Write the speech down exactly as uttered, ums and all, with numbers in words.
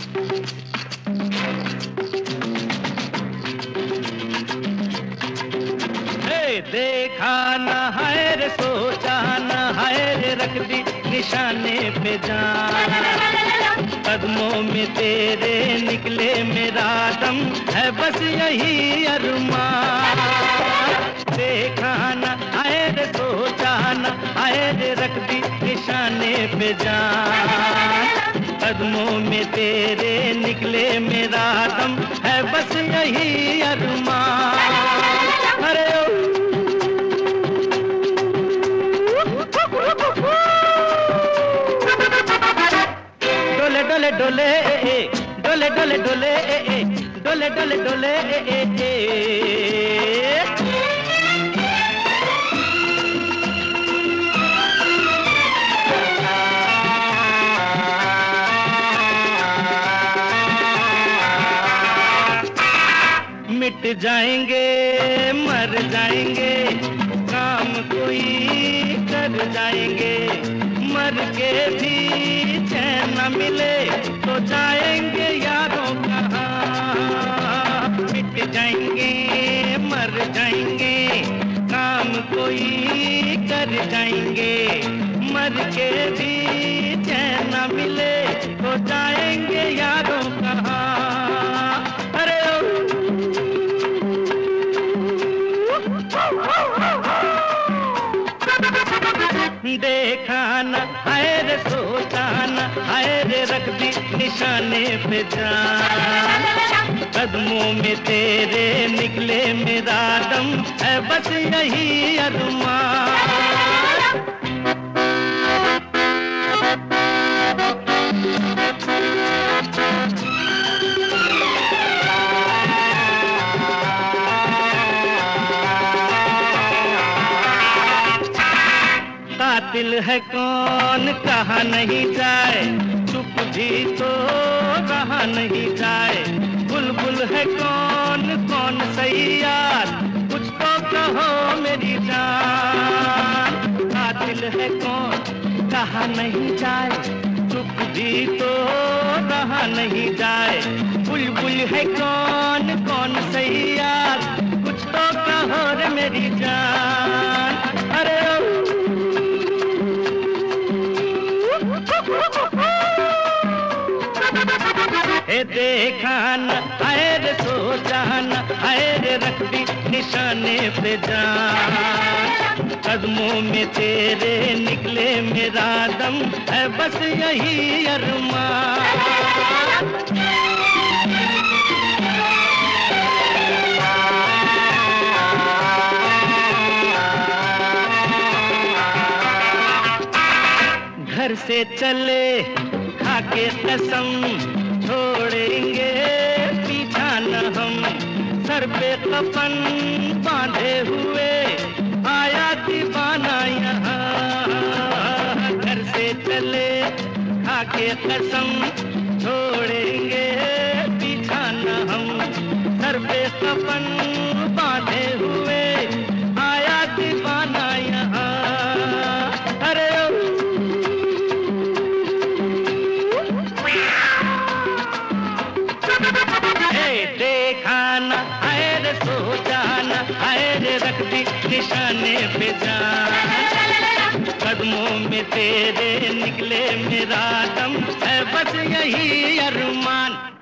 देखा न है रे सोचा न है रे रख दी निशाने पे जान। कदमों में तेरे निकले मेरा दम है बस यही अरमान। देखा न है रे सोचा न है रे रख दी निशाने पे जान। कदमों में तेरे निकले मेरा दम है बस यही अरमान। अरे डोले डोले ए डोले डोले डोले ए डोले डोले डोले ए मिट जाएंगे मर जाएंगे काम कोई कर जाएंगे। मर के भी चैन न मिले तो जाएंगे यारों कहाँ। मिट जाएंगे मर जाएंगे काम कोई कर जाएंगे। मर के भी चैन न मिले तो जाएंगे यारों कहाँ। अरे देखा न है रे सोचा न है रे रख दी निशाने पे जान। कदमों में तेरे निकले मेरा दम है बस यही अरमान। कातिल है कौन कहा नहीं जाए, चुप भी तो रहा नहीं जाए। बुलबुल है कौन कौन सही यार, कुछ तो कहो मेरी जान। कातिल है कौन कहा नहीं जाए, चुप भी तो रहा नहीं जाए। बुलबुल है कौन कौन सही यार, कुछ तो कहो रे मेरी जान। अरे ए देखा न है रे सोचा न है रे रख दी निशाने पे जान। कदमों में तेरे निकले मेरा दम है बस यही अरमान। घर से चले खाके कसम, छोड़ेंगे पीछा न हम। सर पे कफन बांधे हुए आया दीवाना यहाँ। घर से चले खाके कसम, छोड़ेंगे पीछा न हम। सर पे कफन बांधे हुए आया दीवाना यहाँ। अरे देखा न है रे सोचा न है रे रख दी निशाने पे जान। कदमों में तेरे निकले मेरा दम है बस यही अरमान।